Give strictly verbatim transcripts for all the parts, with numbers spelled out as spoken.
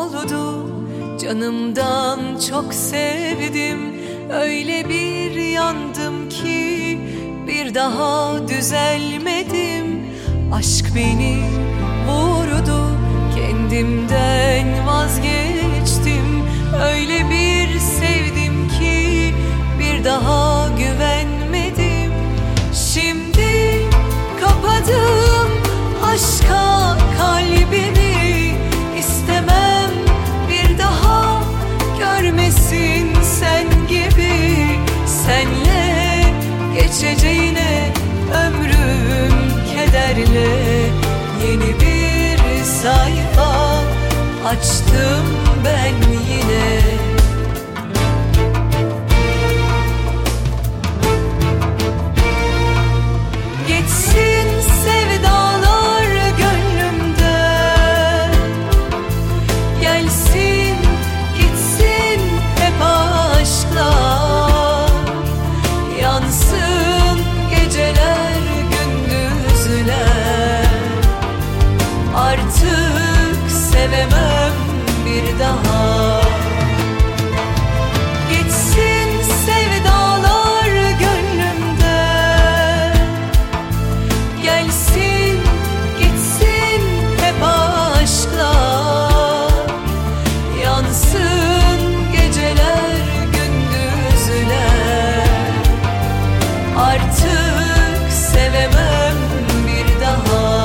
oldu. Canımdan çok sevdim, öyle bir yandım ki bir daha düzelmedim. Aşk beni vurdu, kendimden vazgeçtim. Öyle bir sevdim ki bir daha güvenmedim. Şimdi kapadım aşka kalbimi, istemem bir daha görmesin sen gibi. Senle geçeceğine ömrüm kederle, yeni bir sayfa açtım ben yine. Geçsin sevdalar gönlümden, gelsin gitsin hep aşklar. Yansın geceler gündüzler, artık sevemem bir daha. Geçsin sevdalar gönlümden, gelsin gitsin hep aşklar. Yansın geceler gündüzler, artık sevemem bir daha.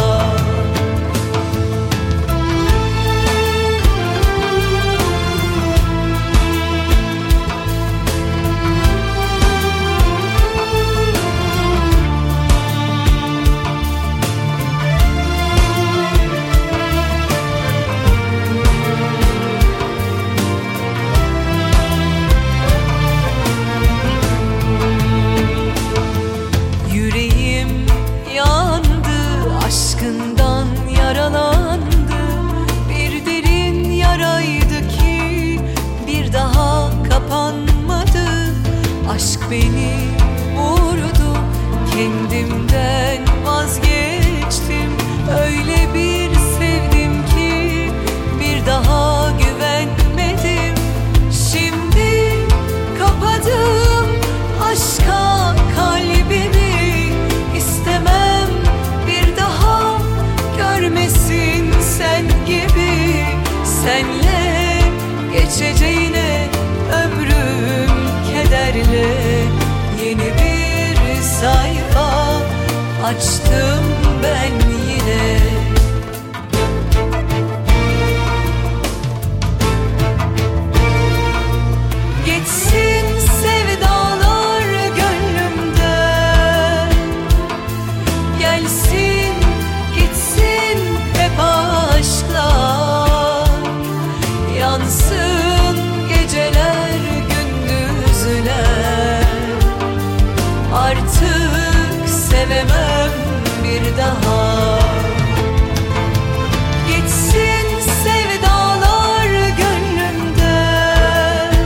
Aşkından yaralandı, bir derin yaraydı ki bir daha kapanmadı. Aşk beni vurdu, kendimden vazgeçtim. Öyle bir sevdim ki bir daha güvenmedim. Şimdi kapadım aşka kalbimi, istemem bir daha görmesin sen gibi. Senle geçeceğine ömrüm kederle, yeni bir sayfa açtım ben yine. Geçsin sevdalar gönlümden, gelsin gitsin hep aşklar. Yansın geceler gündüzler, artık sevemem bir daha. Geçsin sevdalar gönlümden,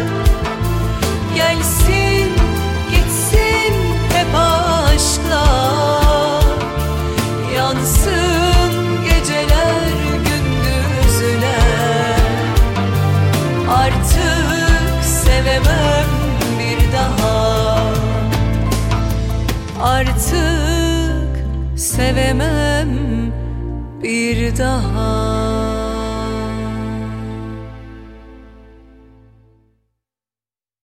gelsin gitsin hep aşklar. Yansın geceler gündüzler, artık sevemem bir daha. Artık sevemem bir daha.